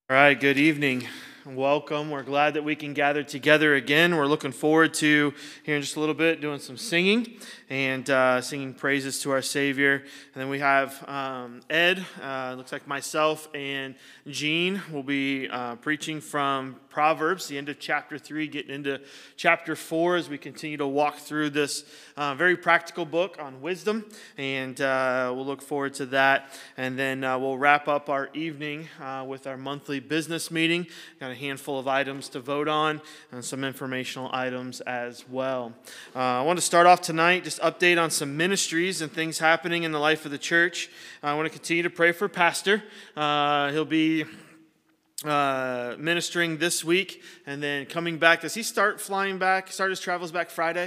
All right, good evening. Welcome. We're glad that we can gather together again. We're looking forward to here in just a little bit doing some singing and singing praises to our Savior. And then we have Ed, looks like myself and Gene will be preaching from Proverbs, the end of chapter 3, getting into chapter 4 as we continue to walk through this very practical book on wisdom. And we'll look forward to that. And then we'll wrap up our evening with our monthly business meeting. Got a handful of items to vote on and some informational items as well. I want to start off tonight, just update on some ministries and things happening in the life of the church. I want to continue to pray for Pastor. He'll be ministering this week and then coming back. Does he start flying back, start his travels back Friday?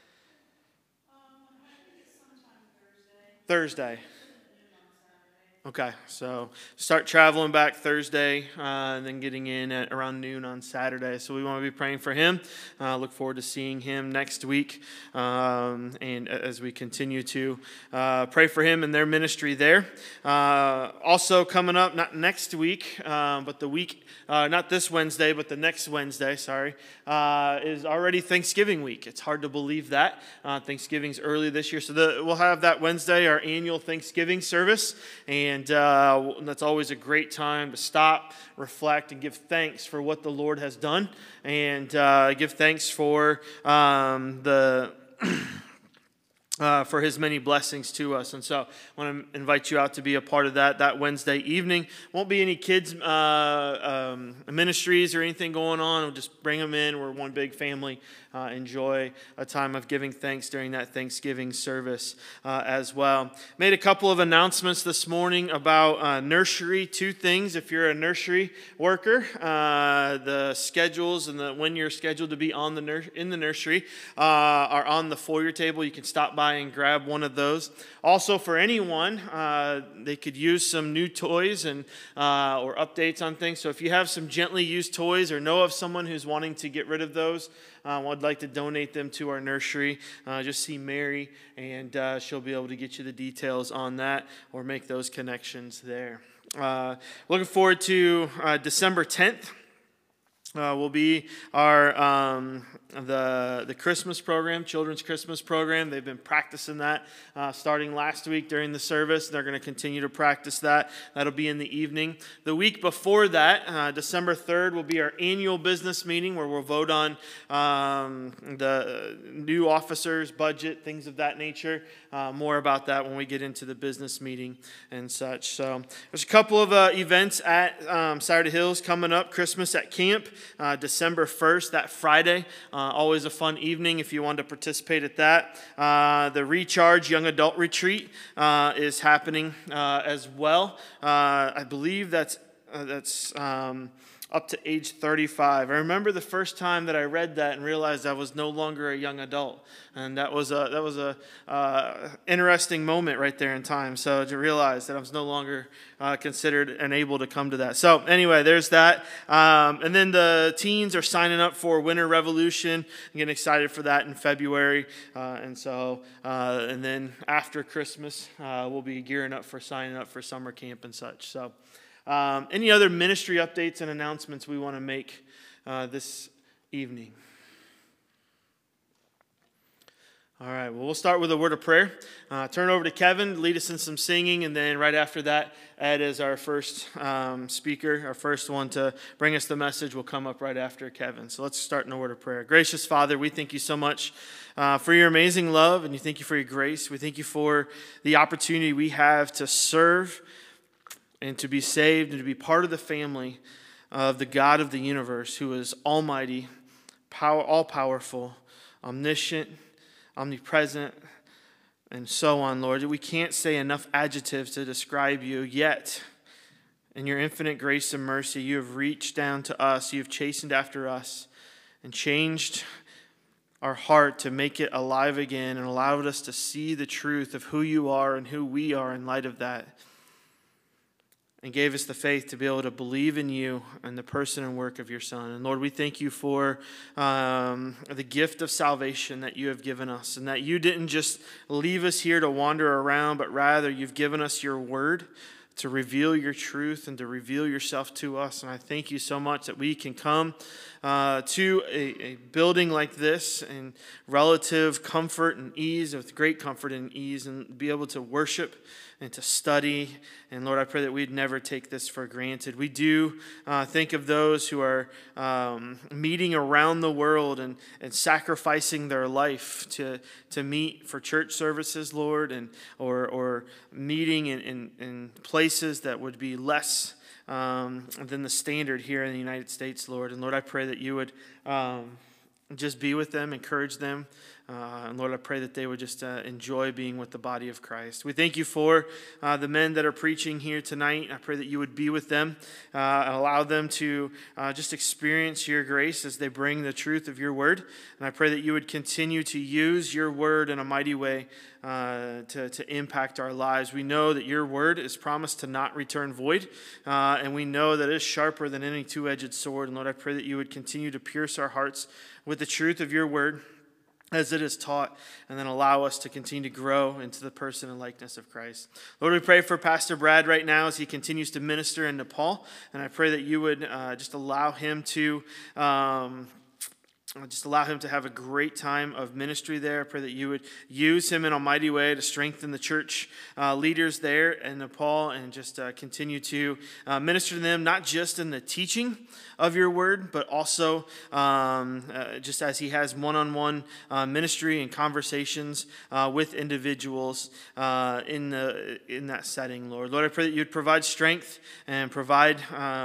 I think it's sometime Thursday. Okay, so start traveling back Thursday and then getting in at around noon on Saturday. So we want to be praying for him. Look forward to seeing him next week. And as we continue to pray for him and their ministry there. Also coming up, not next week, but the week, not this Wednesday, but the next Wednesday, is already Thanksgiving week. It's hard to believe that. Thanksgiving's early this year. So we'll have that Wednesday, our annual Thanksgiving service. And that's always a great time to stop, reflect, and give thanks for what the Lord has done, and give thanks for for His many blessings to us. And so I want to invite you out to be a part of that Wednesday evening. Won't be any kids ministries or anything going on. We'll just bring them in. We're one big family. Enjoy a time of giving thanks during that Thanksgiving service as well. Made a couple of announcements this morning about nursery. Two things. If you're a nursery worker, the schedules and when you're scheduled to be in the nursery are on the foyer table. You can stop by and grab one of those. Also, for anyone, they could use some new toys and or updates on things. So if you have some gently used toys or know of someone who's wanting to get rid of those, I'd like to donate them to our nursery. Just see Mary, and she'll be able to get you the details on that or make those connections there. Looking forward to December 10th. Will be our the Christmas program, children's Christmas program. They've been practicing that starting last week during the service. They're going to continue to practice that. That'll be in the evening. The week before that, December 3rd, will be our annual business meeting where we'll vote on the new officers, budget, things of that nature. More about that when we get into the business meeting and such. So there's a couple of events at Saturday Hills coming up. Christmas at Camp. December 1st, that Friday. Always a fun evening if you want to participate at that. The Recharge Young Adult Retreat is happening as well. I believe that's up to age 35. I remember the first time that I read that and realized I was no longer a young adult, and that was a interesting moment right there in time. So to realize that I was no longer considered and able to come to that. So anyway, there's that. And then the teens are signing up for Winter Revolution. I'm getting excited for that in February. And then after Christmas, we'll be gearing up for signing up for summer camp and such. So. Any other ministry updates and announcements we want to make this evening? All right, well, we'll start with a word of prayer. Turn over to Kevin to lead us in some singing, and then right after that, Ed is our first speaker, our first one to bring us the message will come up right after Kevin. So let's start in a word of prayer. Gracious Father, we thank you so much for your amazing love, and we thank you for your grace. We thank you for the opportunity we have to serve and to be saved and to be part of the family of the God of the universe, who is almighty, all-powerful, omniscient, omnipresent, and so on, Lord. We can't say enough adjectives to describe you, yet in your infinite grace and mercy, you have reached down to us, you have chastened after us, and changed our heart to make it alive again and allowed us to see the truth of who you are and who we are in light of that. And gave us the faith to be able to believe in you and the person and work of your Son. And Lord, we thank you for the gift of salvation that you have given us, and that you didn't just leave us here to wander around, but rather you've given us your word to reveal your truth and to reveal yourself to us. And I thank you so much that we can come to a building like this in relative comfort and ease, with great comfort and ease, and be able to worship and to study. And Lord, I pray that we'd never take this for granted. We do think of those who are meeting around the world and sacrificing their life to meet for church services, Lord, and or meeting in places that would be less than the standard here in the United States, Lord. And Lord, I pray that you would just be with them, encourage them. And Lord, I pray that they would just enjoy being with the body of Christ. We thank you for the men that are preaching here tonight. I pray that you would be with them and allow them to just experience your grace as they bring the truth of your word. And I pray that you would continue to use your word in a mighty way to impact our lives. We know that your word is promised to not return void, and we know that it is sharper than any two-edged sword. And Lord, I pray that you would continue to pierce our hearts with the truth of your word as it is taught, and then allow us to continue to grow into the person and likeness of Christ. Lord, we pray for Pastor Brad right now as he continues to minister in Nepal, and I pray that you would just allow him to have a great time of ministry there. I pray that you would use him in a mighty way to strengthen the church leaders there in Nepal, and just continue to minister to them, not just in the teaching of your word, but also just as he has one-on-one ministry and conversations with individuals in that setting, Lord. Lord, I pray that you would provide strength and provide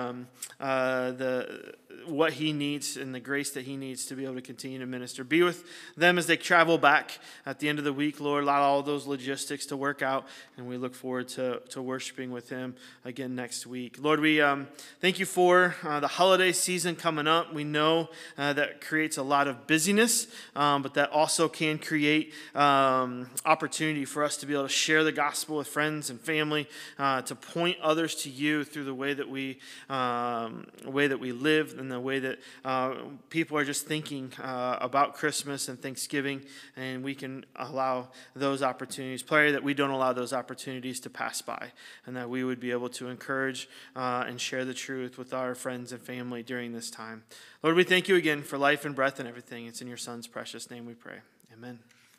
what he needs and the grace that he needs to be able to continue to minister. Be with them as they travel back at the end of the week, Lord. Allow all those logistics to work out, and we look forward to worshiping with him again next week. Lord, we thank you for the holiday season coming up. We know that creates a lot of busyness, but that also can create opportunity for us to be able to share the gospel with friends and family, to point others to you through the way that we live, and the way that people are just thinking about Christmas and Thanksgiving, and we can allow those opportunities. Pray that we don't allow those opportunities to pass by, and that we would be able to encourage and share the truth with our friends and family during this time. Lord, we thank you again for life and breath and everything. It's in your Son's precious name we pray. Amen.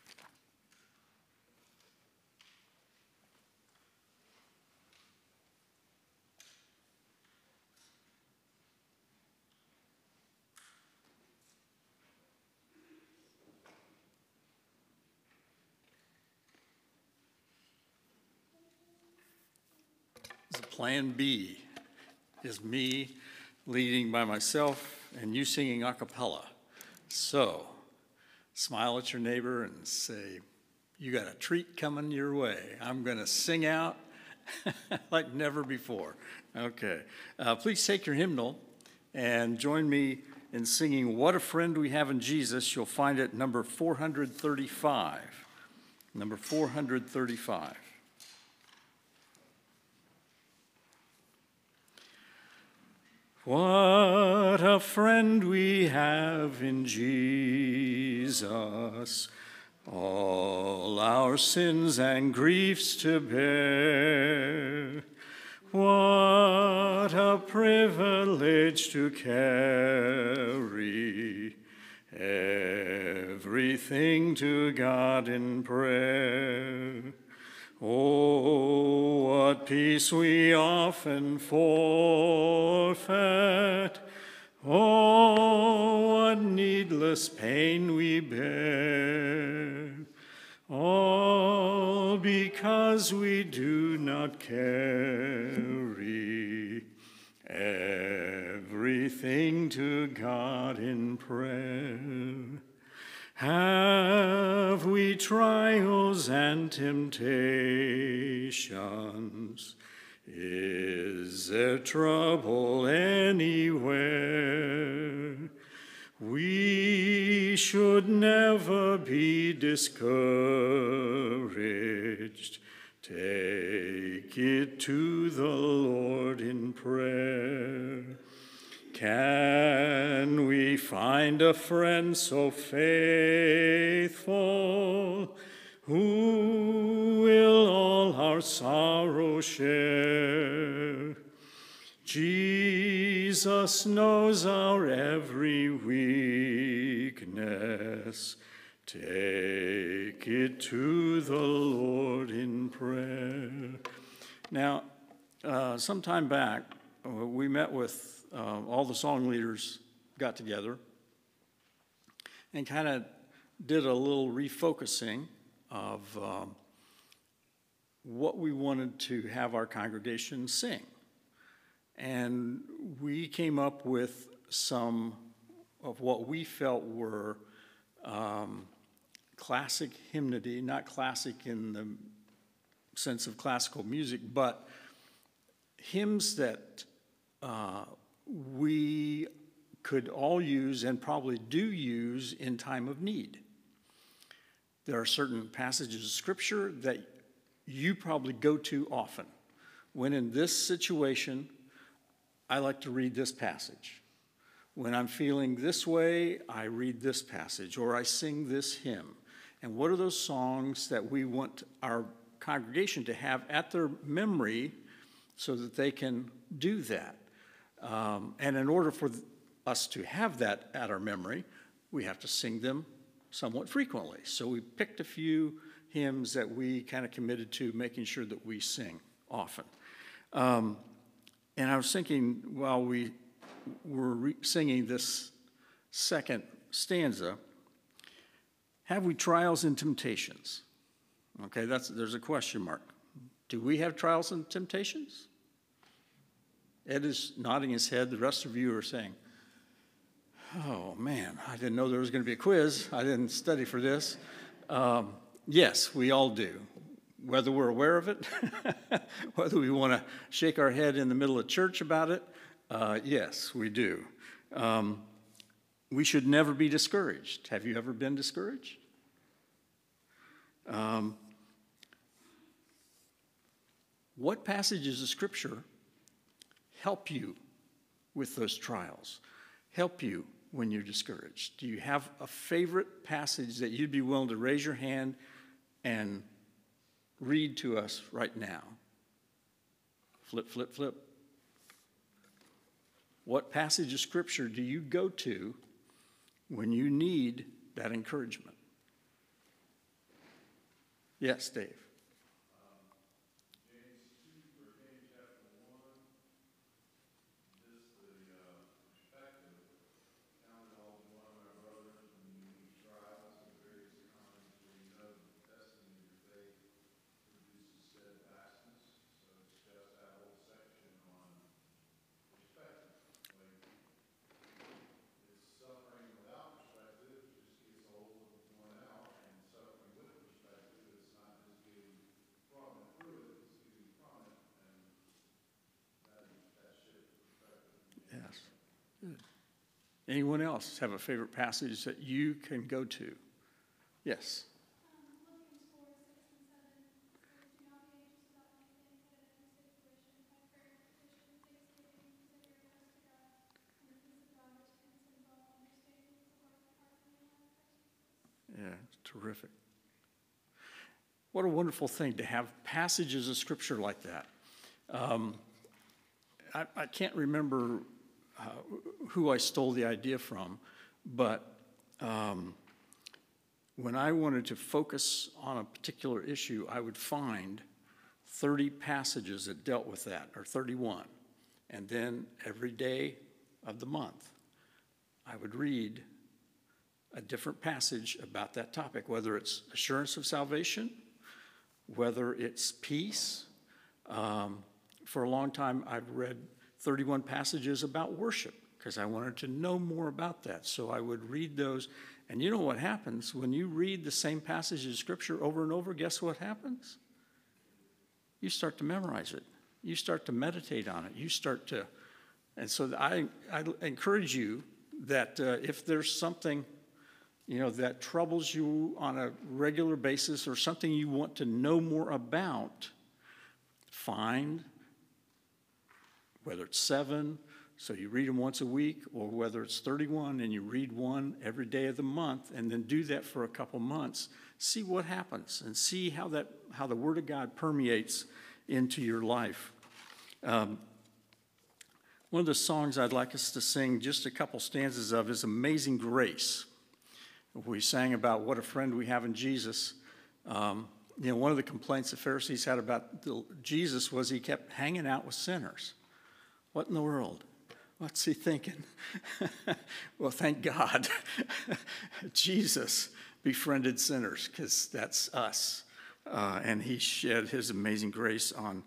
Plan B is me leading by myself and you singing a cappella. So smile at your neighbor and say, you got a treat coming your way. I'm going to sing out like never before. Okay. Please take your hymnal and join me in singing What a Friend We Have in Jesus. You'll find it number 435. Number 435. What a friend we have in Jesus, all our sins and griefs to bear. What a privilege to carry everything to God in prayer. Oh, what peace we often forfeit. Oh, what needless pain we bear. All because we do not carry everything to God in prayer. Have we trials and temptations? Is there trouble anywhere? We should never be discouraged. Take it to the Lord in prayer. Can we find a friend so faithful, who will all our sorrow share. Jesus knows our every weakness. Take it to the Lord in prayer. Now, some time back, we met with all the song leaders, got together, and kind of did a little refocusing of what we wanted to have our congregation sing. And we came up with some of what we felt were classic hymnody, not classic in the sense of classical music, but hymns that we could all use and probably do use in time of need. There are certain passages of Scripture that you probably go to often. When in this situation, I like to read this passage. When I'm feeling this way, I read this passage, or I sing this hymn. And what are those songs that we want our congregation to have at their memory so that they can do that? And in order for us to have that at our memory, we have to sing them somewhat frequently. So we picked a few hymns that we kind of committed to making sure that we sing often. And I was thinking while we were singing this second stanza, have we trials and temptations? Okay, there's a question mark. Do we have trials and temptations? Ed is nodding his head. The rest of you are saying, oh man, I didn't know there was going to be a quiz. I didn't study for this. Yes, we all do. Whether we're aware of it, whether we want to shake our head in the middle of church about it, yes, we do. We should never be discouraged. Have you ever been discouraged? What passages of Scripture help you with those trials? Help you when you're discouraged? Do you have a favorite passage that you'd be willing to raise your hand and read to us right now? Flip, flip, flip. What passage of Scripture do you go to when you need that encouragement? Yes, Dave. Anyone else have a favorite passage that you can go to? Yes. Philippians 4, 6, and 7. Do not be anxious about anything, but in every situation, by prayer and petition and thanksgiving, present your requests to God, and the peace of God, which transcends all understanding, will guard your heart and your mind in Christ Jesus. Yeah, terrific. What a wonderful thing to have passages of Scripture like that. I can't remember who I stole the idea from, but when I wanted to focus on a particular issue, I would find 30 passages that dealt with that, or 31. And then every day of the month, I would read a different passage about that topic, whether it's assurance of salvation, whether it's peace. For a long time, I've read 31 passages about worship because I wanted to know more about that. So I would read those. And you know what happens? When you read the same passage of Scripture over and over, guess what happens? You start to memorize it. You start to meditate on it. You start to, and so I encourage you that if there's something, that troubles you on a regular basis or something you want to know more about, find, whether it's 7, So you read them once a week, or whether it's 31 and you read one every day of the month, and then do that for a couple months. See what happens, and see how the Word of God permeates into your life. One of the songs I'd like us to sing just a couple stanzas of is Amazing Grace. We sang about what a friend we have in Jesus. One of the complaints the Pharisees had about Jesus was he kept hanging out with sinners. What in the world? What's he thinking? Well, thank God. Jesus befriended sinners, because that's us. And he shed his amazing grace on,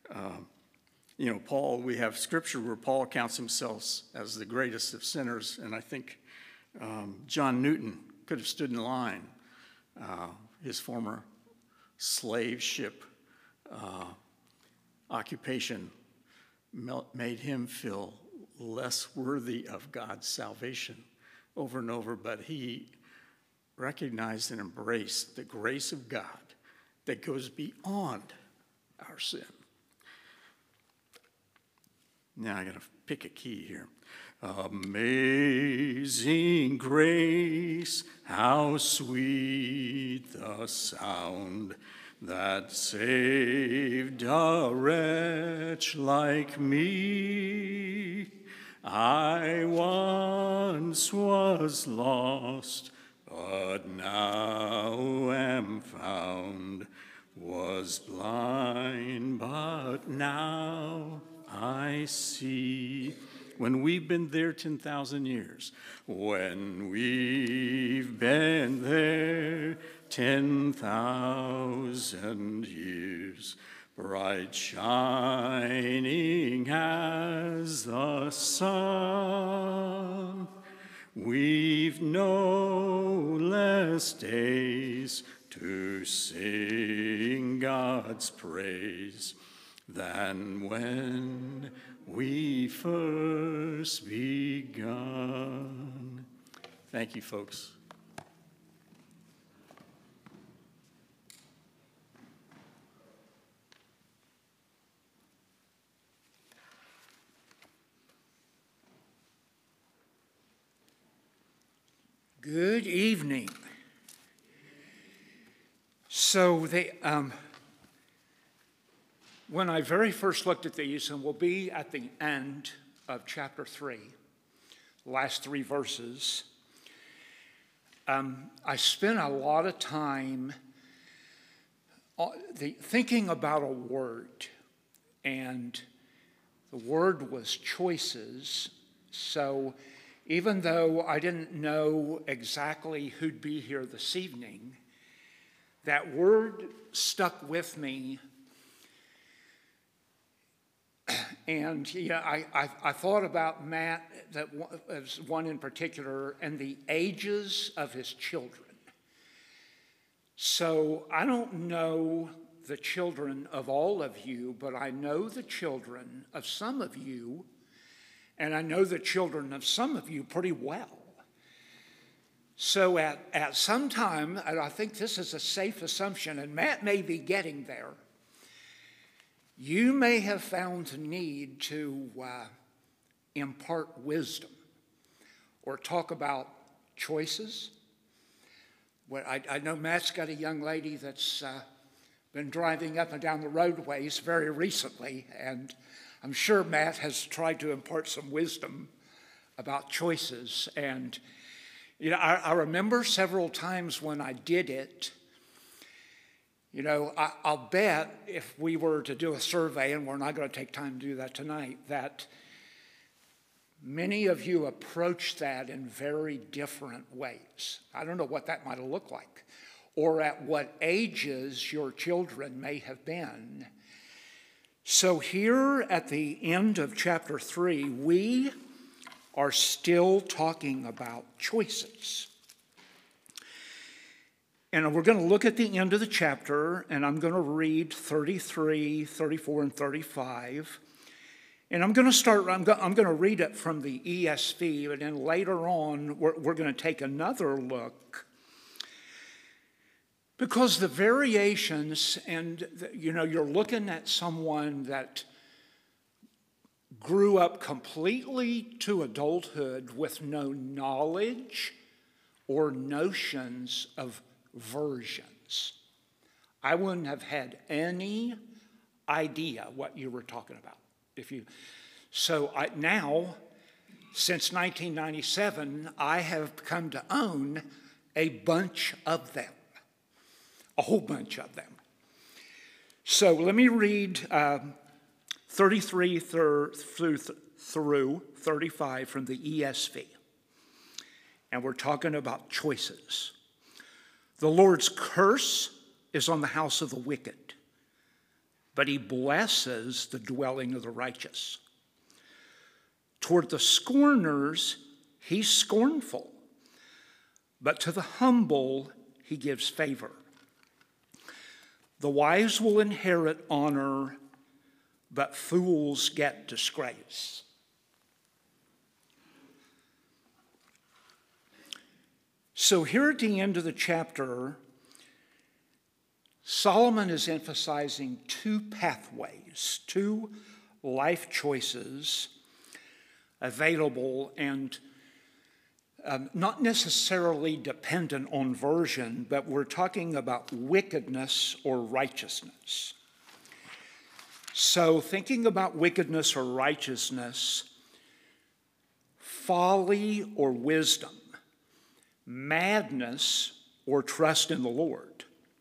Paul. We have scripture where Paul counts himself as the greatest of sinners. And I think John Newton could have stood in line. His former slave ship occupation made him feel less worthy of God's salvation over and over, but he recognized and embraced the grace of God that goes beyond our sin. Now I gotta pick a key here. Amazing grace, how sweet the sound that saved a wretch like me. I once was lost, but now am found, was blind, but now I see. When we've been there 10,000 years, when we've been there 10,000 years, bright shining as the sun, we've no less days to sing God's praise than when we first begun. Thank you, folks. Good evening. So when I very first looked at these, and we'll be at the end of chapter 3, the last 3 verses, I spent a lot of time thinking about a word, and the word was choices. So even though I didn't know exactly who'd be here this evening, that word stuck with me. And I thought about Matt, that as one in particular, and the ages of his children. So I don't know the children of all of you, but I know the children of some of you, and I know the children of some of you pretty well. So at some time, and I think this is a safe assumption, and Matt may be getting there, you may have found a need to impart wisdom or talk about choices. Well, I know Matt's got a young lady that's been driving up and down the roadways very recently, and I'm sure Matt has tried to impart some wisdom about choices. And I remember several times when I did it. I'll bet if we were to do a survey, and we're not going to take time to do that tonight, that many of you approach that in very different ways. I don't know what that might have looked like, or at what ages your children may have been. So here at the end of chapter 3, we are still talking about choices. And we're going to look at the end of the chapter, and I'm going to read 33, 34, and 35. And I'm going to read it from the ESV, and then later on, we're going to take another look. Because the variations, and you're looking at someone that grew up completely to adulthood with no knowledge or notions of versions. I wouldn't have had any idea what you were talking about. Now, since 1997, I have come to own a bunch of them, a whole bunch of them. So let me read 33 through 35 from the ESV. And we're talking about choices. The Lord's curse is on the house of the wicked, but he blesses the dwelling of the righteous. Toward the scorners, he's scornful, but to the humble, he gives favor. The wise will inherit honor, but fools get disgrace. So here at the end of the chapter, Solomon is emphasizing two pathways, two life choices available and not necessarily dependent on version, but we're talking about wickedness or righteousness. So thinking about wickedness or righteousness, folly or wisdom, madness or trust in the Lord.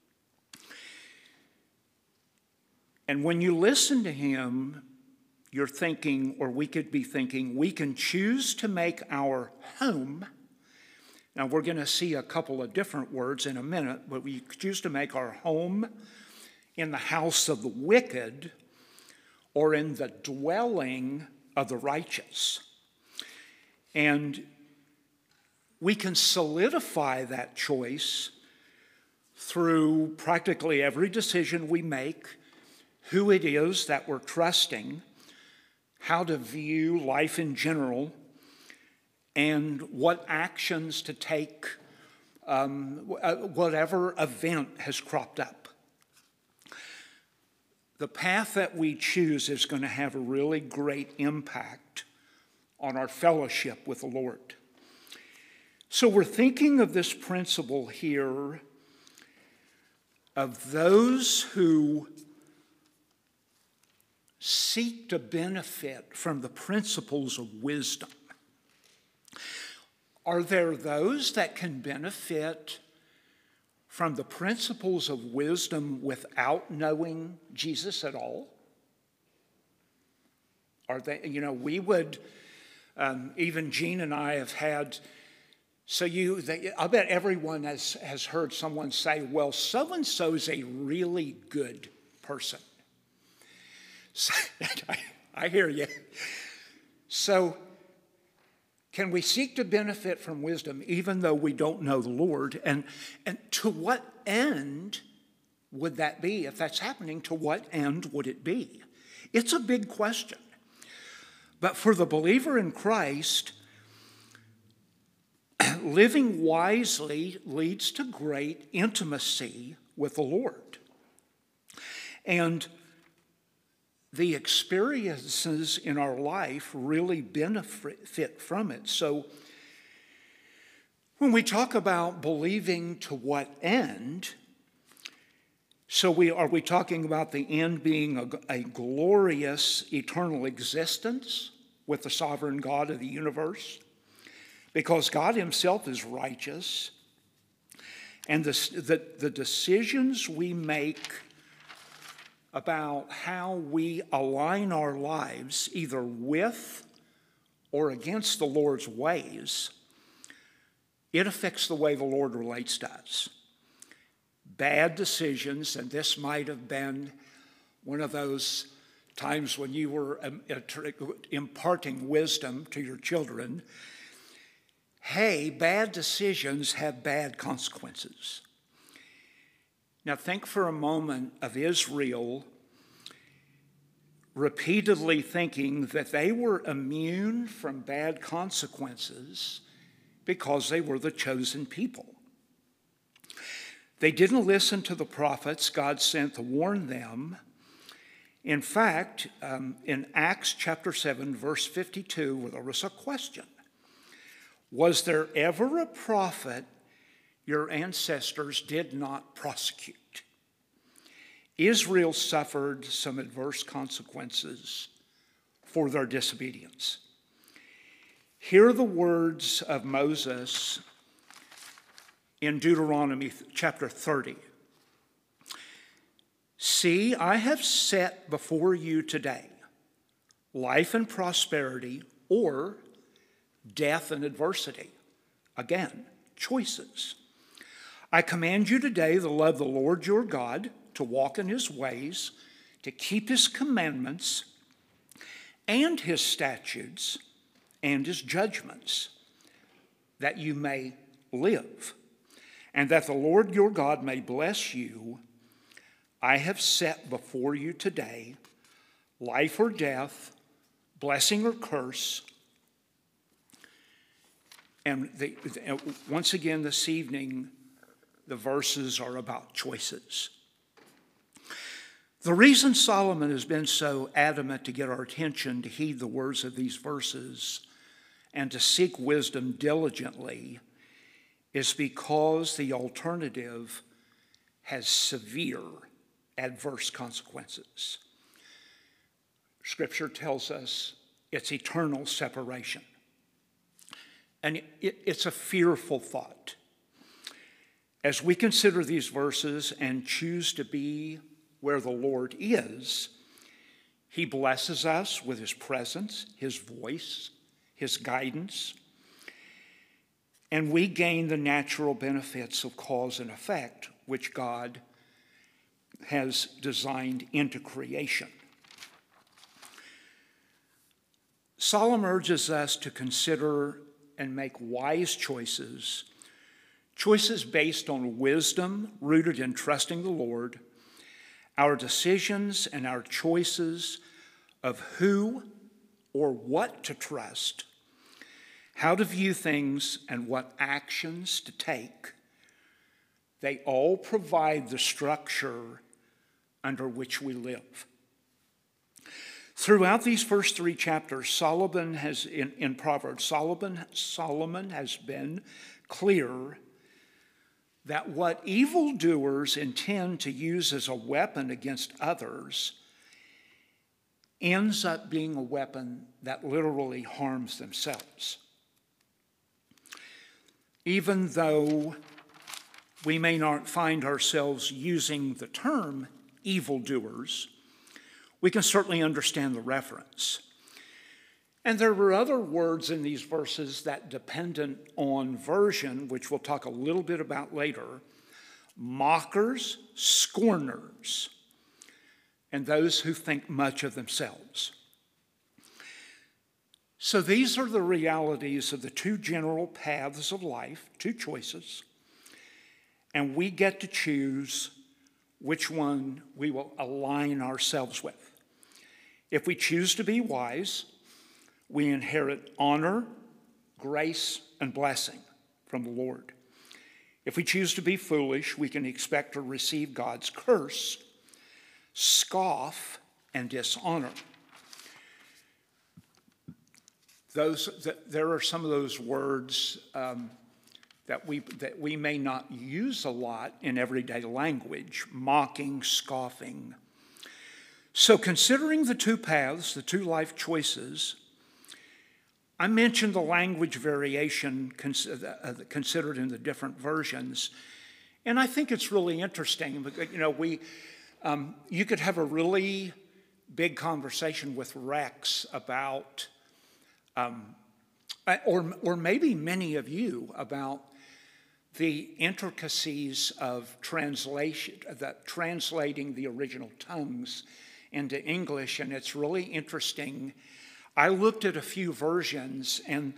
And when you listen to him, you're thinking, or we could be thinking, we can choose to make our home. Now, we're going to see a couple of different words in a minute, but we choose to make our home in the house of the wicked or in the dwelling of the righteous. And we can solidify that choice through practically every decision we make, who it is that we're trusting, how to view life in general, and what actions to take, whatever event has cropped up. The path that we choose is going to have a really great impact on our fellowship with the Lord. So we're thinking of this principle here of those who seek to benefit from the principles of wisdom. Are there those that can benefit from the principles of wisdom without knowing Jesus at all? Are they, we would, even Gene and I have had, I bet everyone has heard someone say, well, so-and-so is a really good person. So, I hear you. So, can we seek to benefit from wisdom even though we don't know the Lord? And to what end would that be? If that's happening, to what end would it be? It's a big question. But for the believer in Christ, living wisely leads to great intimacy with the Lord. And the experiences in our life really benefit from it. So when we talk about believing to what end, are we talking about the end being a glorious eternal existence with the sovereign God of the universe? Because God himself is righteous, and the decisions we make about how we align our lives either with or against the Lord's ways, it affects the way the Lord relates to us. Bad decisions, and this might have been one of those times when you were imparting wisdom to your children. Hey, bad decisions have bad consequences. Now think for a moment of Israel repeatedly thinking that they were immune from bad consequences because they were the chosen people. They didn't listen to the prophets God sent to warn them, In fact, in Acts chapter 7, verse 52, there was a question. Was there ever a prophet your ancestors did not prosecute? Israel suffered some adverse consequences for their disobedience. Hear the words of Moses in Deuteronomy chapter 30. See, I have set before you today life and prosperity, or death and adversity. Again, choices. I command you today to love the Lord your God, to walk in his ways, to keep his commandments and his statutes and his judgments, that you may live, and that the Lord your God may bless you. I have set before you today life or death, blessing or curse. And once again this evening, the verses are about choices. The reason Solomon has been so adamant to get our attention to heed the words of these verses and to seek wisdom diligently is because the alternative has severe adverse consequences. Scripture tells us it's eternal separation. And it's a fearful thought. As we consider these verses and choose to be where the Lord is, he blesses us with his presence, his voice, his guidance, and we gain the natural benefits of cause and effect which God has designed into creation. Solomon urges us to consider and make wise choices, choices based on wisdom rooted in trusting the Lord, our decisions and our choices of who or what to trust, how to view things, and what actions to take. They all provide the structure under which we live. Throughout these first three chapters, Solomon has, in Proverbs, Solomon has been clear that what evildoers intend to use as a weapon against others ends up being a weapon that literally harms themselves. Even though we may not find ourselves using the term evildoers, we can certainly understand the reference. And there were other words in these verses that, dependent on version, which we'll talk a little bit about later, mockers, scorners, and those who think much of themselves. So these are the realities of the two general paths of life, two choices, and we get to choose which one we will align ourselves with. If we choose to be wise, we inherit honor, grace, and blessing from the Lord. If we choose to be foolish, we can expect to receive God's curse, scoff, and dishonor. There are some of those words that we may not use a lot in everyday language: mocking, scoffing. So considering the two paths, the two life choices, I mentioned the language variation considered in the different versions, and I think it's really interesting. You could have a really big conversation with Rex about, or maybe many of you, about the intricacies of translation, translating the original tongues into English, and it's really interesting. I looked at a few versions, and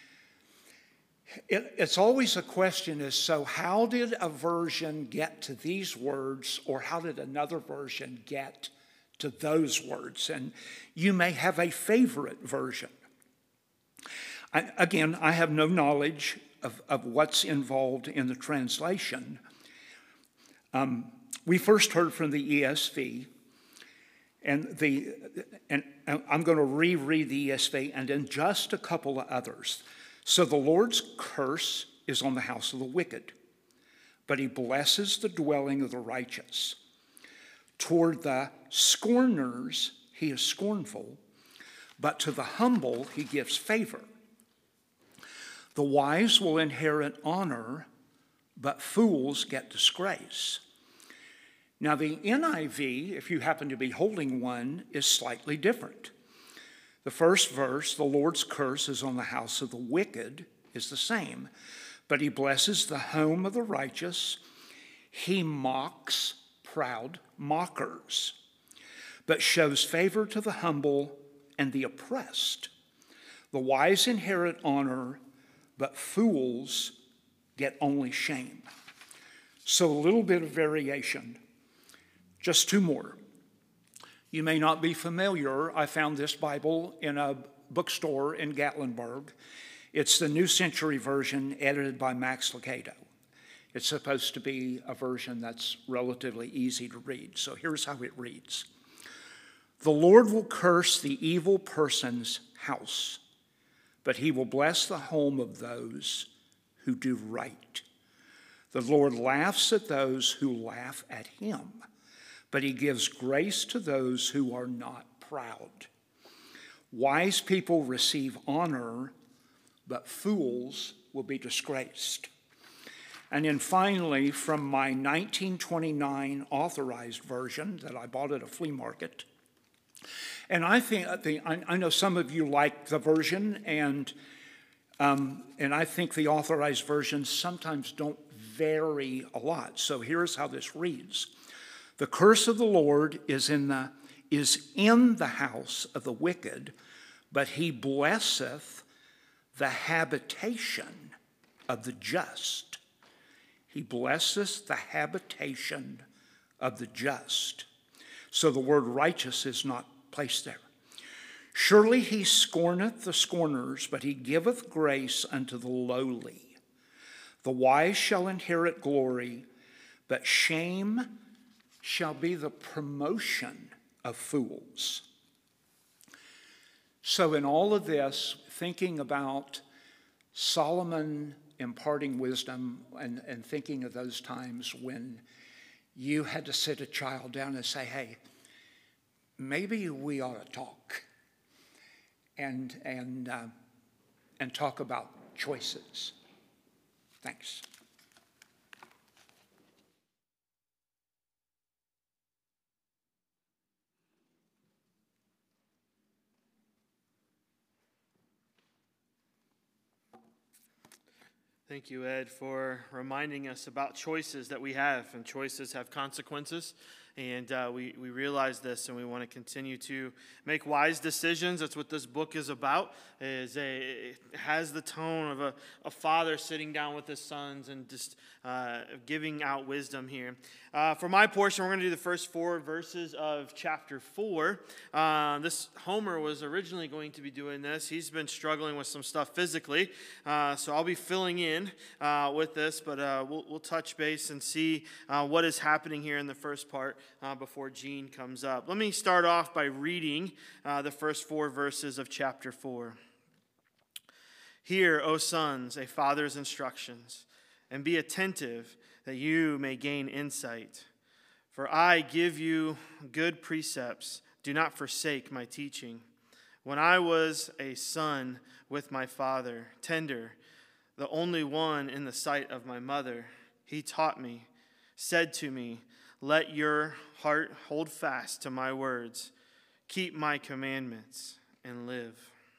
it's always a question is, so how did a version get to these words, or how did another version get to those words? And you may have a favorite version. I have no knowledge of what's involved in the translation. We first heard from the ESV, And I'm going to reread the ESV and then just a couple of others. So the Lord's curse is on the house of the wicked, but he blesses the dwelling of the righteous. Toward the scorners he is scornful, but to the humble he gives favor. The wise will inherit honor, but fools get disgrace. Now, the NIV, if you happen to be holding one, is slightly different. The first verse, the Lord's curse is on the house of the wicked, is the same, but he blesses the home of the righteous. He mocks proud mockers, but shows favor to the humble and the oppressed. The wise inherit honor, but fools get only shame. So a little bit of variation. Just two more. You may not be familiar. I found this Bible in a bookstore in Gatlinburg. It's the New Century Version edited by Max Lucado. It's supposed to be a version that's relatively easy to read. So here's how it reads. The Lord will curse the evil person's house, but he will bless the home of those who do right. The Lord laughs at those who laugh at him, but he gives grace to those who are not proud. Wise people receive honor, but fools will be disgraced. And then finally, from my 1929 authorized version that I bought at a flea market, and I know some of you like the version, and I think the authorized versions sometimes don't vary a lot. So here's how this reads. The curse of the Lord is in the house of the wicked, but he blesseth the habitation of the just. He blesseth the habitation of the just. So the word righteous is not placed there. Surely he scorneth the scorners, but he giveth grace unto the lowly. The wise shall inherit glory, but shame shall be the promotion of fools. So in all of this, thinking about Solomon imparting wisdom and thinking of those times when you had to sit a child down and say, hey, maybe we ought to talk and talk about choices. Thanks. Thank you, Ed, for reminding us about choices that we have, and choices have consequences. And we realize this, and we want to continue to make wise decisions. That's what this book is about. It has the tone of a father sitting down with his sons and just giving out wisdom here. For my portion, we're going to do the first 4 verses of chapter 4. Homer was originally going to be doing this. He's been struggling with some stuff physically, so I'll be filling in with this, but we'll touch base and see what is happening here in the first part before Gene comes up. Let me start off by reading the first 4 verses of chapter 4. Hear, O sons, a father's instructions, and be attentive that you may gain insight. For I give you good precepts. Do not forsake my teaching. When I was a son with my father, tender, the only one in the sight of my mother, he taught me, said to me, let your heart hold fast to my words. Keep my commandments and live.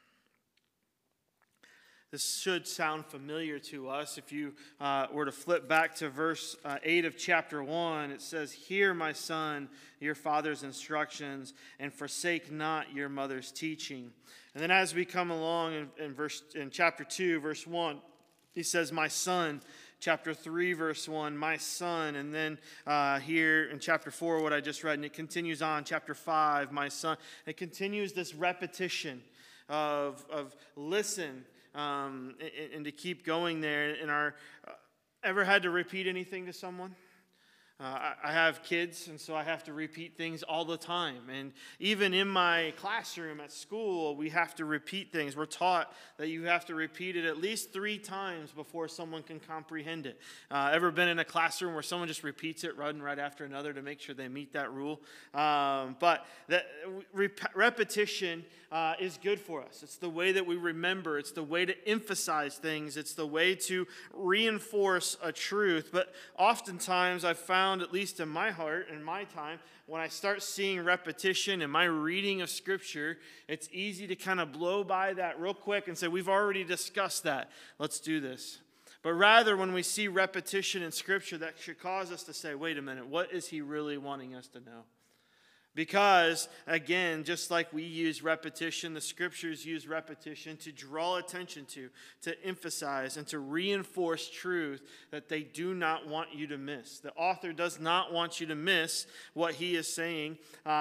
This should sound familiar to us. If you were to flip back to verse 8 of chapter 1, it says, hear, my son, your father's instructions, and forsake not your mother's teaching. And then as we come along in chapter 2, verse 1, he says, my son. Chapter 3, verse 1, my son. And then here in chapter 4, what I just read, and it continues on. Chapter 5, my son. It continues this repetition of listen, and to keep going there. And ever had to repeat anything to someone? I have kids, and so I have to repeat things all the time. And even in my classroom at school, we have to repeat things. We're taught that you have to repeat it at least 3 times before someone can comprehend it. Ever been in a classroom where someone just repeats it one right after another to make sure they meet that rule? But repetition is good for us. It's the way that we remember. It's the way to emphasize things. It's the way to reinforce a truth. But oftentimes I've found, at least in my heart and my time, when I start seeing repetition in my reading of Scripture, it's easy to kind of blow by that real quick and say, we've already discussed that. Let's do this. But rather, when we see repetition in Scripture, that should cause us to say, wait a minute, what is he really wanting us to know? Because, again, just like we use repetition, the Scriptures use repetition to draw attention to emphasize, and to reinforce truth that they do not want you to miss. The author does not want you to miss what he is saying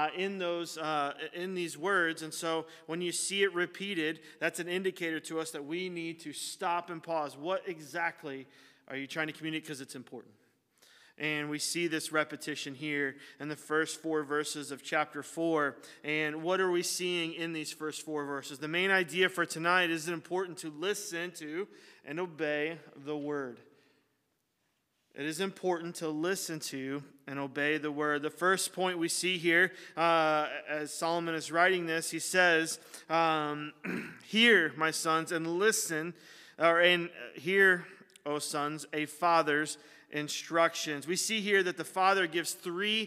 in these words. And so when you see it repeated, that's an indicator to us that we need to stop and pause. What exactly are you trying to communicate? Because it's important. And we see this repetition here in the first 4 verses of chapter 4. And what are we seeing in these first 4 verses? The main idea for tonight is important to listen to and obey the word. It is important to listen to and obey the word. The first point we see here, as Solomon is writing this, he says, hear, my sons, and listen, and hear, O sons, a father's instructions. We see here that the father gives 3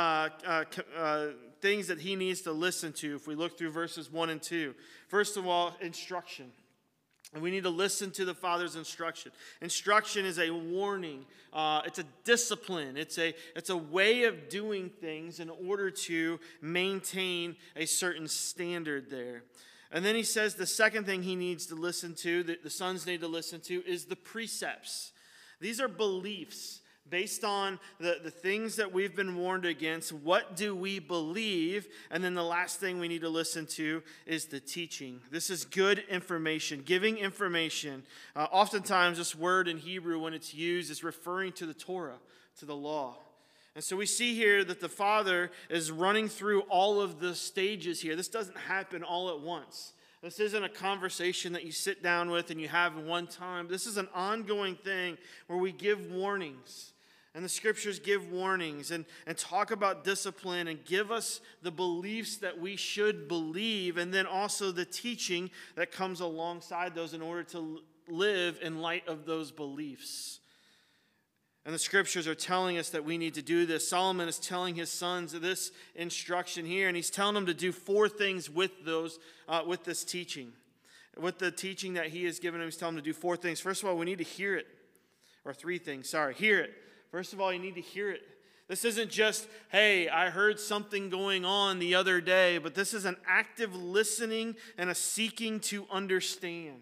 things that he needs to listen to if we look through verses 1 and 2. First of all, instruction. And we need to listen to the father's instruction. Instruction is a warning. It's a discipline. It's a way of doing things in order to maintain a certain standard there. And then he says the second thing he needs to listen to, that the sons need to listen to, is the precepts. These are beliefs based on the things that we've been warned against. What do we believe? And then the last thing we need to listen to is the teaching. This is good information, giving information. Oftentimes, this word in Hebrew, when it's used, is referring to the Torah, to the law. And so we see here that the father is running through all of the stages here. This doesn't happen all at once. This isn't a conversation that you sit down with and you have one time. This is an ongoing thing where we give warnings. And the Scriptures give warnings and talk about discipline and give us the beliefs that we should believe, and then also the teaching that comes alongside those in order to live in light of those beliefs. And the Scriptures are telling us that we need to do this. Solomon is telling his sons this instruction here, and he's telling them to do 4 things with this teaching. With the teaching that he has given them, he's telling them to do 4 things. First of all, we need to hear it. Or 3 things, hear it. First of all, you need to hear it. This isn't just, hey, I heard something going on the other day, but this is an active listening and a seeking to understand.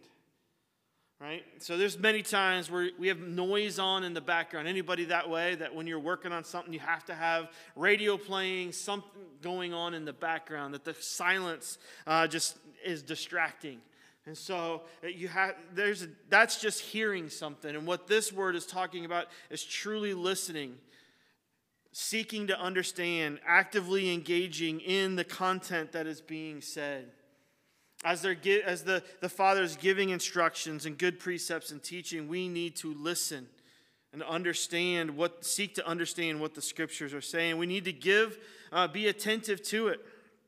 Right? So there's many times where we have noise on in the background. Anybody that way, that when you're working on something, you have to have radio playing, something going on in the background, that the silence just is distracting. And so that's just hearing something. And what this word is talking about is truly listening, seeking to understand, actively engaging in the content that is being said. As the Father is giving instructions and good precepts and teaching, we need to listen and seek to understand what the Scriptures are saying. We need to be attentive to it.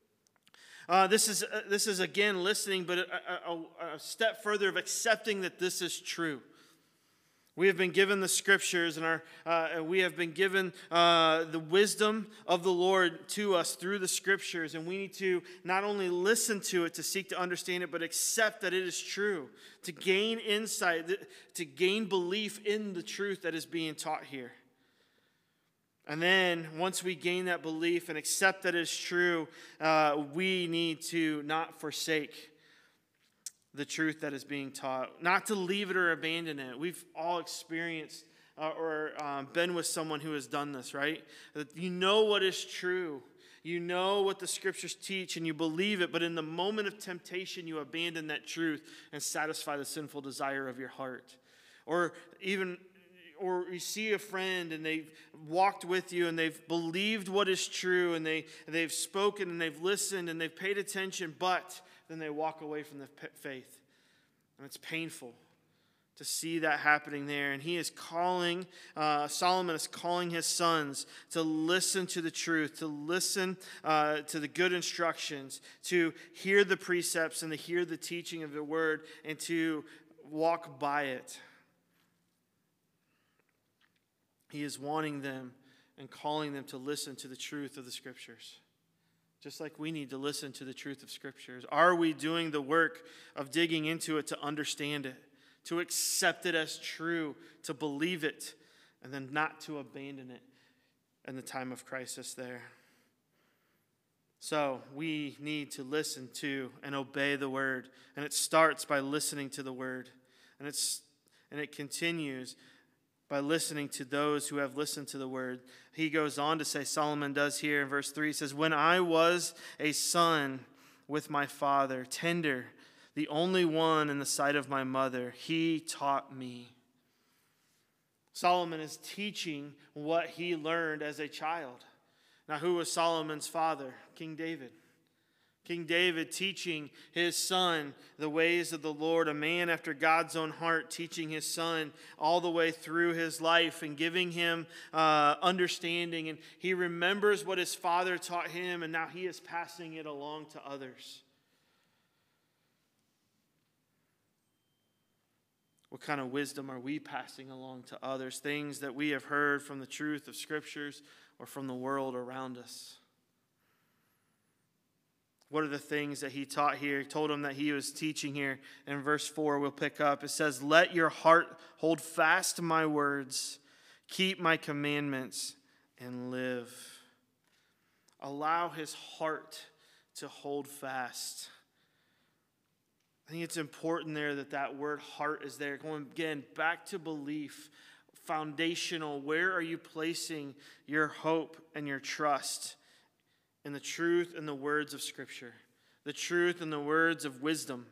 This is again listening, but a step further of accepting that this is true. We have been given the Scriptures, and we have been given the wisdom of the Lord to us through the Scriptures, and we need to not only listen to it to seek to understand it, but accept that it is true, to gain insight, to gain belief in the truth that is being taught here. And then once we gain that belief and accept that it is true, we need to not forsake the truth that is being taught, not to leave it or abandon it. We've all experienced or been with someone who has done this, right? That you know what is true. You know what the Scriptures teach and you believe it, but in the moment of temptation, you abandon that truth and satisfy the sinful desire of your heart. Or even or you see a friend and they've walked with you and they've believed what is true and they've spoken and they've listened and they've paid attention, but then they walk away from the faith. And it's painful to see that happening there. And he is calling, Solomon is calling his sons to listen to the truth, to listen to the good instructions, to hear the precepts and to hear the teaching of the word, and to walk by it. He is wanting them and calling them to listen to the truth of the Scriptures. Just like we need to listen to the truth of Scriptures. Are we doing the work of digging into it to understand it, to accept it as true, to believe it, and then not to abandon it in the time of crisis there? So we need to listen to and obey the Word. And it starts by listening to the Word. And it continues by listening to those who have listened to the word. He goes on to say, Solomon does here in verse 3, he says, when I was a son with my father, tender, the only one in the sight of my mother, he taught me. Solomon is teaching what he learned as a child. Now, who was Solomon's father? King David. King David teaching his son the ways of the Lord, a man after God's own heart, teaching his son all the way through his life and giving him understanding. And he remembers what his father taught him, and now he is passing it along to others. What kind of wisdom are we passing along to others? Things that we have heard from the truth of Scriptures or from the world around us? What are the things that he taught here? He told them that he was teaching here. In verse 4, we'll pick up. It says, let your heart hold fast to my words. Keep my commandments and live. Allow his heart to hold fast. I think it's important there that word heart is there. Going again back to belief, foundational. Where are you placing your hope and your trust? In the truth and the words of Scripture, the truth and the words of wisdom.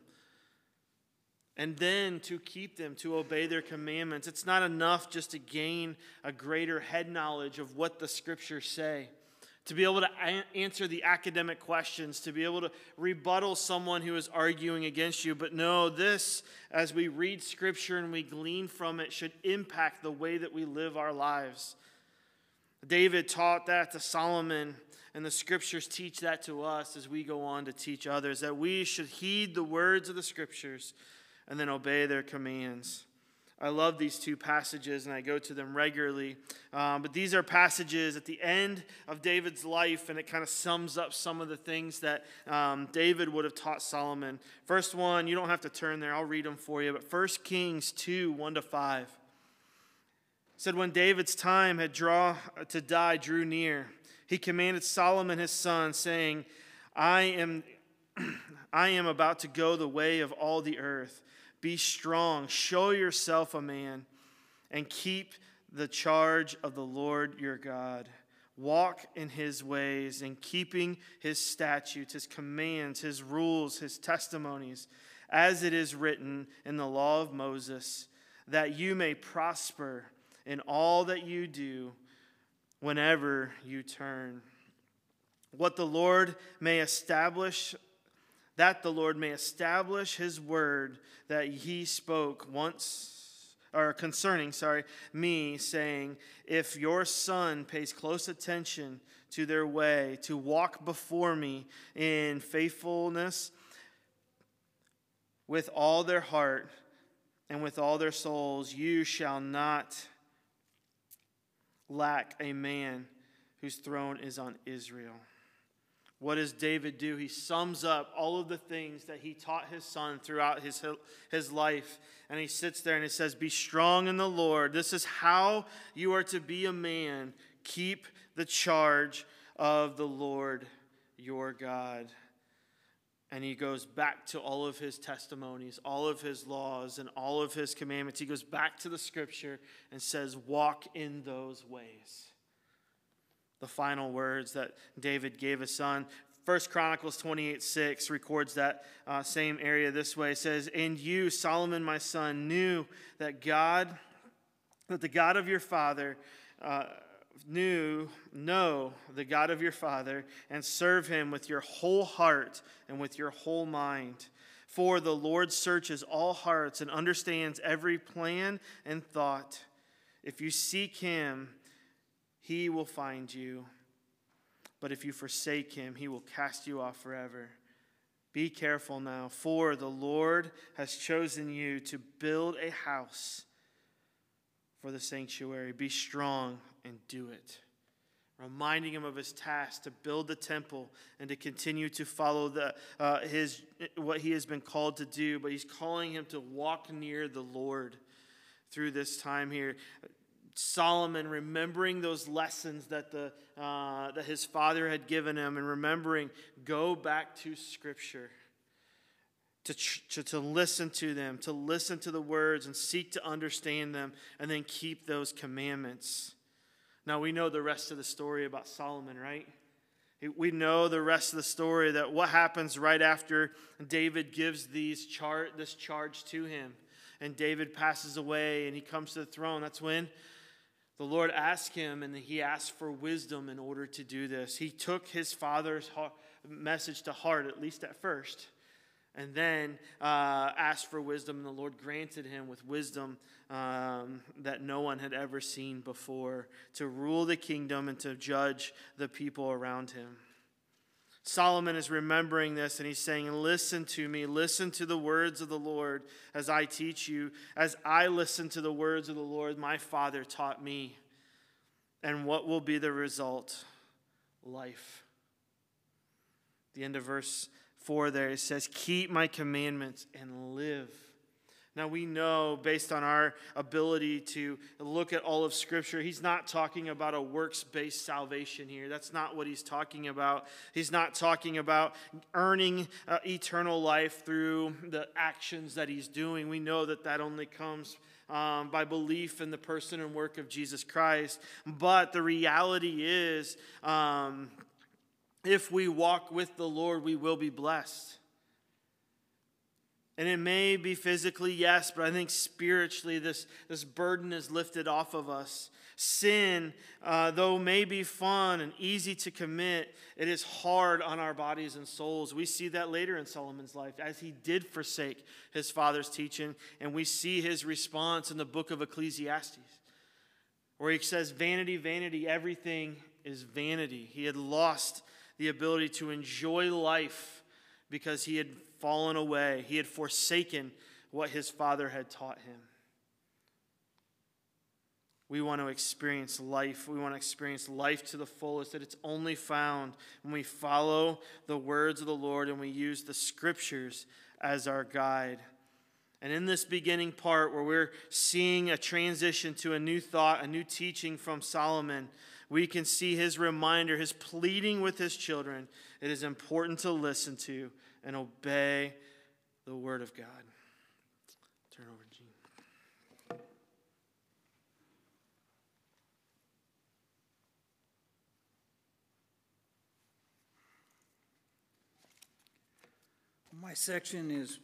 And then to keep them, to obey their commandments. It's not enough just to gain a greater head knowledge of what the Scriptures say. To be able to answer the academic questions, to be able to rebuttal someone who is arguing against you. But no, this, as we read Scripture and we glean from it, should impact the way that we live our lives. David taught that to Solomon, and the Scriptures teach that to us as we go on to teach others, that we should heed the words of the Scriptures and then obey their commands. I love these two passages, and I go to them regularly. But these are passages at the end of David's life, and it kind of sums up some of the things that David would have taught Solomon. First one, you don't have to turn there. I'll read them for you. But 1 Kings 2, 1-5. Said, when David's time to die drew near, he commanded Solomon his son, saying, I am about to go the way of all the earth. Be strong, show yourself a man, and keep the charge of the Lord your God. Walk in his ways, in keeping his statutes, his commands, his rules, his testimonies, as it is written in the law of Moses, that you may prosper in all that you do whenever you turn. That the Lord may establish his word that he spoke concerning me, saying, if your son pays close attention to their way, to walk before me in faithfulness with all their heart and with all their souls, you shall not lack a man whose throne is on Israel. What does David do? He sums up all of the things that he taught his son throughout his life. And he sits there and he says, be strong in the Lord. This is how you are to be a man. Keep the charge of the Lord your God. And he goes back to all of his testimonies, all of his laws, and all of his commandments. He goes back to the Scripture and says, walk in those ways. The final words that David gave his son. 1 Chronicles 28:6 records that same area this way. It says, and you, Solomon my son, knew that that the God of your father know the God of your father, and serve him with your whole heart and with your whole mind. For the Lord searches all hearts and understands every plan and thought. If you seek him, he will find you. But if you forsake him, he will cast you off forever. Be careful now, for the Lord has chosen you to build a house for the sanctuary. Be strong and do it. Reminding him of his task to build the temple and to continue to follow what he has been called to do. But he's calling him to walk near the Lord through this time here. Solomon remembering those lessons that his father had given him, and remembering, go back to Scripture. To listen to them, to listen to the words and seek to understand them, and then keep those commandments. Now we know the rest of the story about Solomon, right? We know the rest of the story, that what happens right after David gives this charge to him, and David passes away and he comes to the throne. That's when the Lord asked him, and he asked for wisdom in order to do this. He took his father's message to heart, at least at first, and then asked for wisdom, and the Lord granted him with wisdom that no one had ever seen before, to rule the kingdom and to judge the people around him. Solomon is remembering this, and he's saying, listen to me, listen to the words of the Lord as I teach you. As I listen to the words of the Lord, my father taught me. And what will be the result? Life. The end of verse 4 there, it says, keep my commandments and live. Now we know, based on our ability to look at all of Scripture, he's not talking about a works-based salvation here. That's not what he's talking about. He's not talking about earning eternal life through the actions that he's doing. We know that only comes by belief in the person and work of Jesus Christ. But the reality is, if we walk with the Lord, we will be blessed. And it may be physically, yes, but I think spiritually this burden is lifted off of us. Sin, though may be fun and easy to commit, it is hard on our bodies and souls. We see that later in Solomon's life, as he did forsake his father's teaching. And we see his response in the book of Ecclesiastes, where he says, vanity, vanity, everything is vanity. He had lost the ability to enjoy life because he had fallen away. He had forsaken what his father had taught him. We want to experience life. We want to experience life to the fullest, that it's only found when we follow the words of the Lord and we use the Scriptures as our guide. And in this beginning part where we're seeing a transition to a new thought, a new teaching from Solomon, we can see his reminder, his pleading with his children. It is important to listen to and obey the Word of God. Turn over to Gene. My section is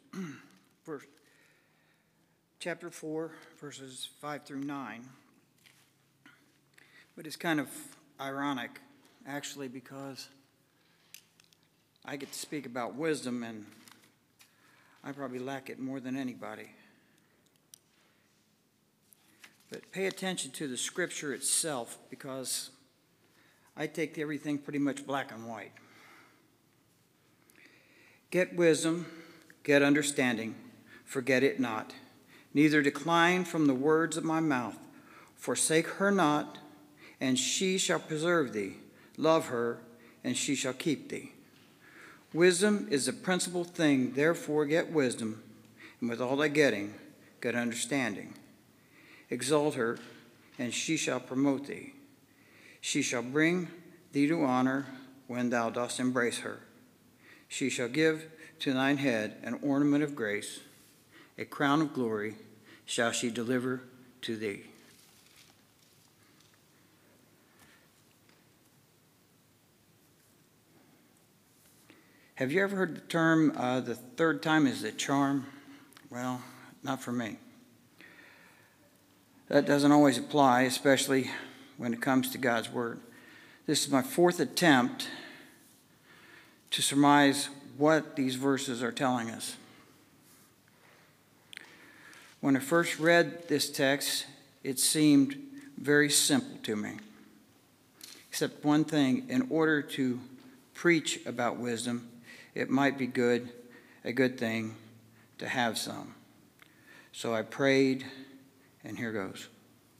chapter 4, verses 5 through 9. But it's kind of ironic, actually, because I get to speak about wisdom, and I probably lack it more than anybody. But pay attention to the Scripture itself, because I take everything pretty much black and white. Get wisdom, get understanding, forget it not. Neither decline from the words of my mouth. Forsake her not, and she shall preserve thee. Love her, and she shall keep thee. Wisdom is the principal thing, therefore get wisdom, and with all thy getting, get understanding. Exalt her, and she shall promote thee. She shall bring thee to honor when thou dost embrace her. She shall give to thine head an ornament of grace, a crown of glory shall she deliver to thee. Have you ever heard the term, the third time is the charm? Well, not for me. That doesn't always apply, especially when it comes to God's Word. This is my fourth attempt to surmise what these verses are telling us. When I first read this text, it seemed very simple to me. Except one thing, in order to preach about wisdom, it might be a good thing to have some. So I prayed, and here goes.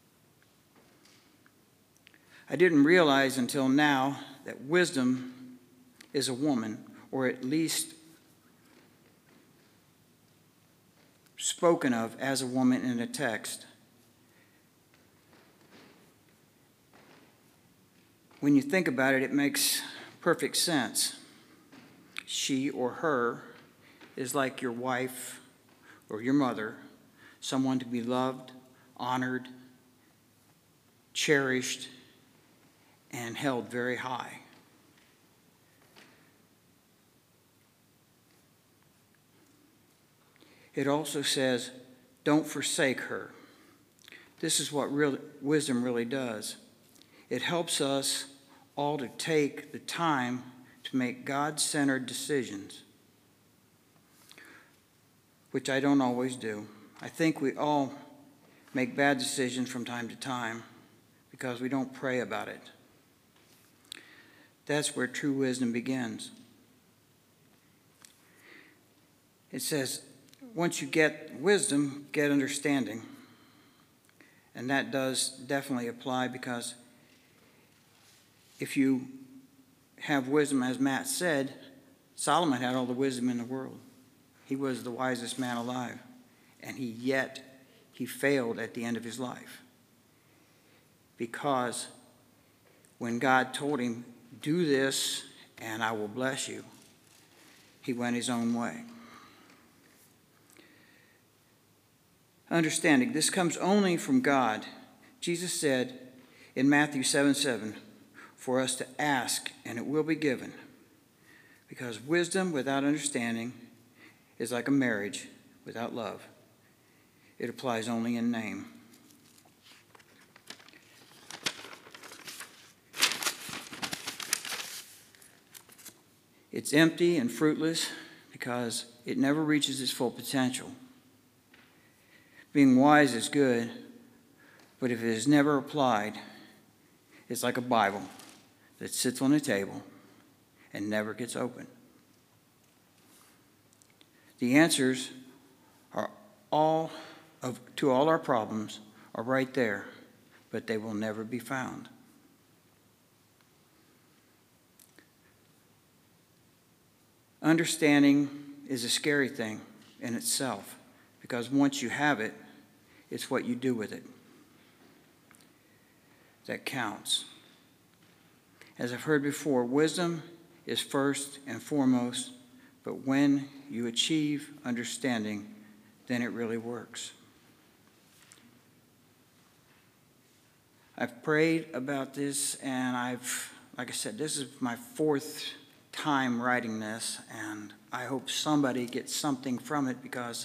I didn't realize until now that wisdom is a woman, or at least spoken of as a woman in a text. When you think about it, it makes perfect sense. She or her is like your wife or your mother, someone to be loved, honored, cherished, and held very high. It also says, don't forsake her. This is what wisdom really does. It helps us all to take the time to make God-centered decisions, which I don't always do. I think we all make bad decisions from time to time because we don't pray about it. That's where true wisdom begins. It says, once you get wisdom, get understanding. And that does definitely apply, because if you have wisdom, as Matt said, Solomon had all the wisdom in the world. He was the wisest man alive. And yet he failed at the end of his life. Because when God told him, do this and I will bless you, he went his own way. Understanding, this comes only from God. Jesus said in Matthew 7:7, for us to ask and it will be given. Because wisdom without understanding is like a marriage without love. It applies only in name. It's empty and fruitless because it never reaches its full potential. Being wise is good, but if it is never applied, it's like a Bible that sits on a table and never gets opened. The answers are to all our problems are right there, but they will never be found. Understanding is a scary thing in itself, because once you have it, it's what you do with it that counts. As I've heard before, wisdom is first and foremost, but when you achieve understanding, then it really works. I've prayed about this, and like I said, this is my fourth time writing this, and I hope somebody gets something from it, because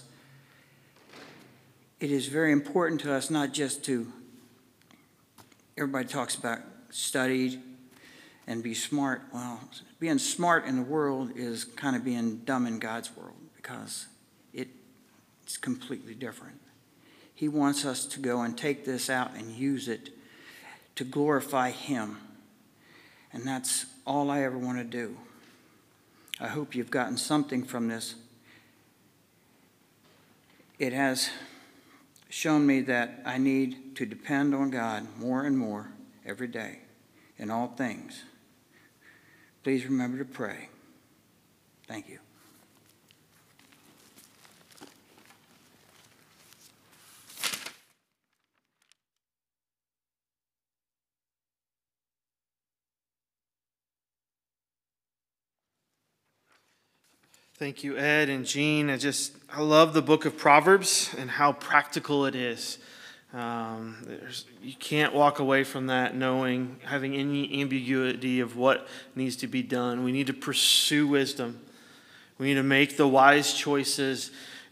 it is very important to us not just to, everybody talks about study and be smart. Well, being smart in the world is kind of being dumb in God's world, because it's completely different. He wants us to go and take this out and use it to glorify Him. And that's all I ever want to do. I hope you've gotten something from this. It has shown me that I need to depend on God more and more every day in all things. Please remember to pray. Thank you. Thank you, Ed and Jean. I love the book of Proverbs and how practical it is. You can't walk away from that having any ambiguity of what needs to be done. We need to pursue wisdom. We need to make the wise choices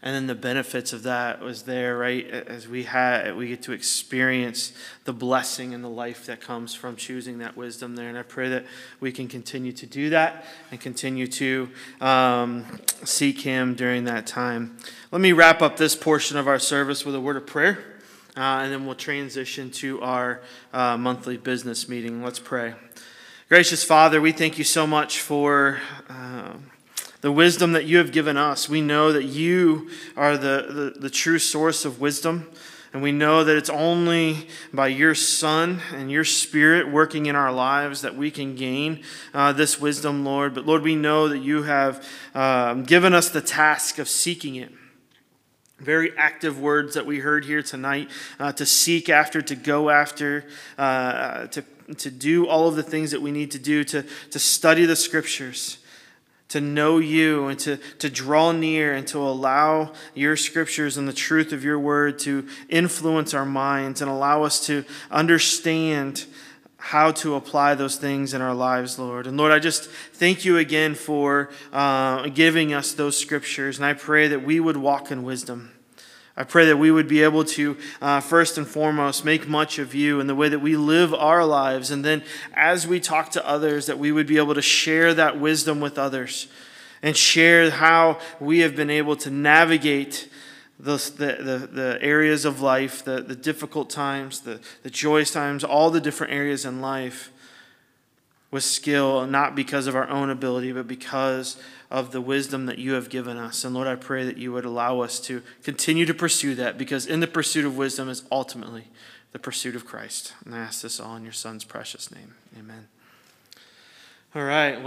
And then the benefits of that was there, right? As we get to experience the blessing and the life that comes from choosing that wisdom there. And I pray that we can continue to do that and continue to seek him during that time. Let me wrap up this portion of our service with a word of prayer, and then we'll transition to our monthly business meeting. Let's pray. Gracious Father, we thank you so much for the wisdom that you have given us. We know that you are the true source of wisdom, and we know that it's only by your Son and your Spirit working in our lives that we can gain this wisdom, Lord. But Lord, we know that you have given us the task of seeking it. Very active words that we heard here tonight, to seek after, to go after, to do all of the things that we need to do, to study the Scriptures, to know you, and to draw near, and to allow your Scriptures and the truth of your word to influence our minds and allow us to understand how to apply those things in our lives, Lord. And Lord, I just thank you again for giving us those Scriptures, and I pray that we would walk in wisdom. I pray that we would be able to, first and foremost, make much of you in the way that we live our lives. And then as we talk to others, that we would be able to share that wisdom with others and share how we have been able to navigate the areas of life, the difficult times, the joyous times, all the different areas in life with skill, not because of our own ability, but because of the wisdom that you have given us. And Lord, I pray that you would allow us to continue to pursue that, because in the pursuit of wisdom is ultimately the pursuit of Christ. And I ask this all in your Son's precious name. Amen. All right.